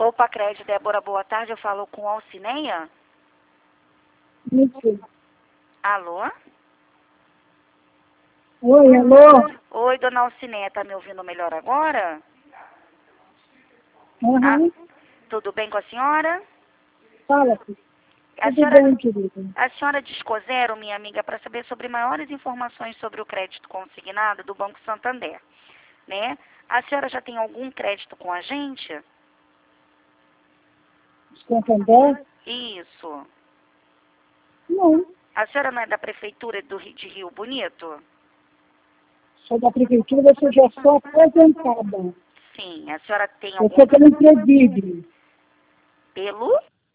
Opa, Crédito, Débora, boa tarde. Eu falo com Alcineia. Isso. Alô? Oi, alô? Oi, dona Alcineia, tá me ouvindo melhor agora? Uhum. Tudo bem com a senhora? Fala, filho. A Tudo senhora, bem, querida? a senhora discou zero, minha amiga, para saber sobre maiores informações sobre o crédito consignado do Banco Santander, né? A senhora já tem algum crédito com a gente? Santander? Isso. Não. A senhora não é da Prefeitura de Rio Bonito? Sou da prefeitura, você já sou aposentada. Sim. A senhora tem Eu algum sou pelo Imprevide. pelo?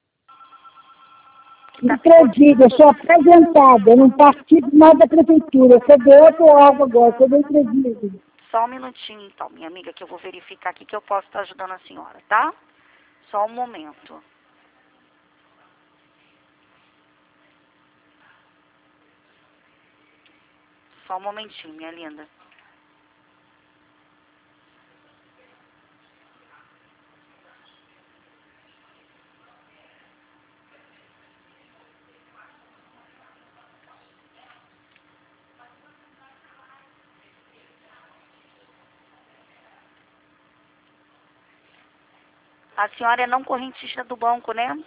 Imprevide, eu sou aposentada. Eu não participo mais da prefeitura. Eu sou de outro órgão agora, sou do Imprevide. Só um minutinho, então, minha amiga, que eu vou verificar aqui que eu posso estar ajudando a senhora, tá? Só um momento. Só um momentinho, minha linda. A senhora é não correntista do banco, né?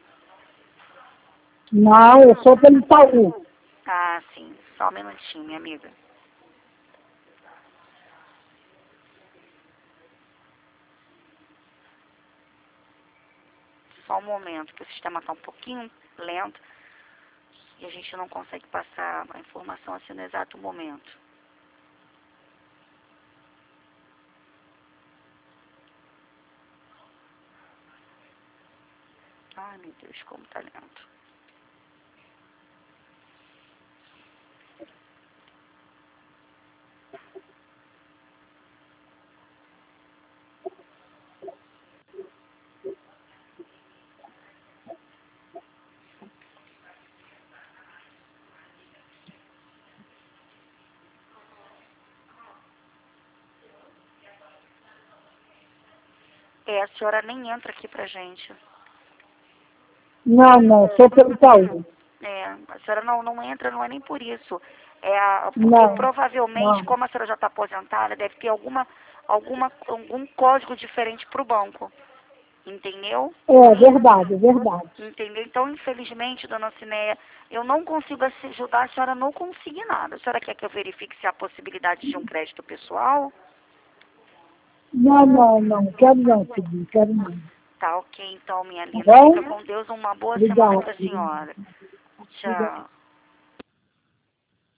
Não, eu sou pelo Itaú. Ah, sim. Só um minutinho, minha amiga. Só um momento, que o sistema está um pouquinho lento e a gente não consegue passar a informação assim no exato momento. Ai, meu Deus, como tá lento. A senhora nem entra aqui pra gente. Não, sou pelo Itaú. A senhora não entra, não é nem por isso. Porque Não, provavelmente, não. como a senhora já está aposentada, deve ter algum código diferente para o banco. Entendeu? É verdade, é verdade. Entendeu? Então, infelizmente, dona Cineia, eu não consigo ajudar a senhora no consignado. A senhora quer que eu verifique se há possibilidade de um crédito pessoal? Não. Quero não, filho. Quero não. Tá ok, então, minha Tá linda. bom? Fica com Deus. Uma boa semana Obrigada. para a senhora. Obrigada. Tchau.